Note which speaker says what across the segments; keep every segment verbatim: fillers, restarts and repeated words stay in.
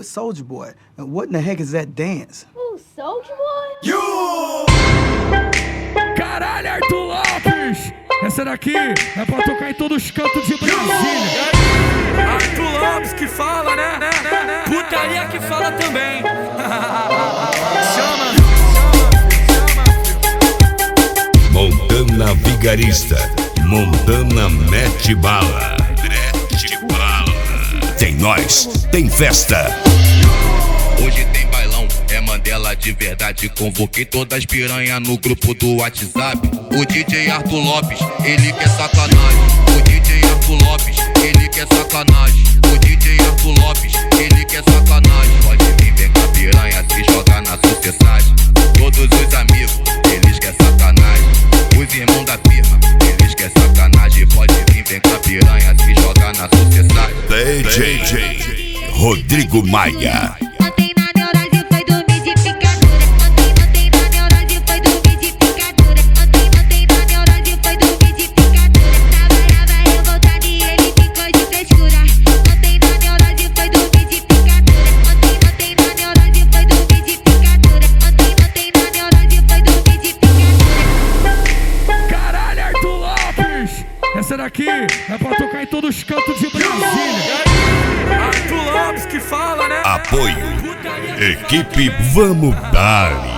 Speaker 1: is Soulja Boy? And what in the heck is that dance?
Speaker 2: Ooh, Soulja Boy?
Speaker 3: You!
Speaker 4: Caralho, Arthur Lopes! Essa daqui é pra tocar em todos os cantos de Brasília.
Speaker 3: Arthur Lopes que fala, né? né, né, né. Putaria que fala também. Chama, chama, chama.
Speaker 5: Montana Vigarista, Montana mete bala. Mete bala. Tem nós, tem festa.
Speaker 6: Hoje tem bailão, é Mandela de verdade. Convoquei todas as piranha no grupo do WhatsApp. O D J Arthur Lopes, ele quer sacanagem. O D J Arthur Lopes, ele quer sacanagem. O D J Arthur Lopes, ele quer sacanagem. Pode vir, vem com a piranha, se jogar na sociedade. Todos os amigos, eles quer sacanagem. Os irmãos da firma, eles quer sacanagem. Pode vir, vem com a piranha, se jogar na sociedade.
Speaker 5: D J Rodrigo Maia.
Speaker 7: Ontem na neurose foi dormir de picadura. Ontem, ontem na neurose foi dormir de picadura. Ontem, ontem na neurose foi dormir de picadura. Tava brava, revoltada e ele ficou de frescura. Ontem na neurose foi dormir de picadura. Ontem, ontem na neurose foi dormir de picadura. Ontem, ontem na neurose foi dormir de picadura.
Speaker 4: Caralho, Arthur Lopes! Essa daqui é pra tocar em todos os cantos de Brasília.
Speaker 3: Arthur Lopes que fala, né?
Speaker 5: Apoio. Equipe Vamos Dali.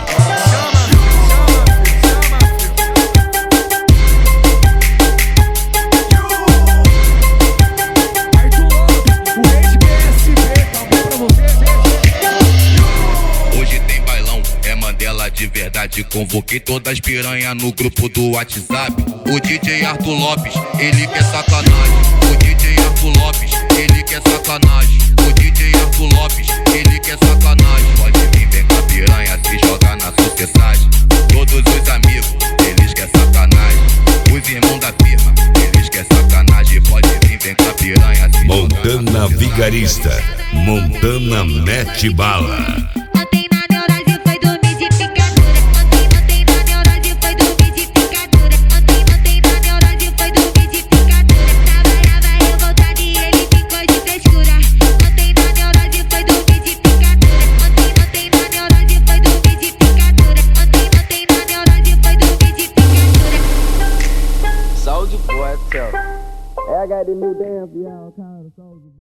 Speaker 4: Arthur Lopes, o rei de B S B, tá bom pra você?
Speaker 6: Hoje tem bailão, é Mandela de verdade. Convoquei todas as piranha no grupo do WhatsApp. O D J Arthur Lopes, ele quer sacanagem. O D J Arthur Lopes, ele quer sacanagem. O D J Arthur Lopes, ele quer sacanagem. Pode vir, vem com a piranha, se jogar na sociedade. Todos os amigos, eles quer sacanagem. Os irmãos da firma, eles quer sacanagem. Pode vir, vem com a piranha, se
Speaker 5: Montana Vigarista, Montana mete bala.
Speaker 7: Ontem na neurose foi dormir de picadura. Ontem, ontem na neurose foi dormir de picadura. Ontem, ontem na neurose foi dormir de picadura. Tava brava, revoltada e ele ficou de frescura. Ontem na neurose foi dormir de picadura. Ontem, ontem na neurose foi dormir de picadura. Ontem, ontem na neurose foi dormir de picadura.
Speaker 1: Soulja Boy, tell. É H D mil dez, cara, Soulja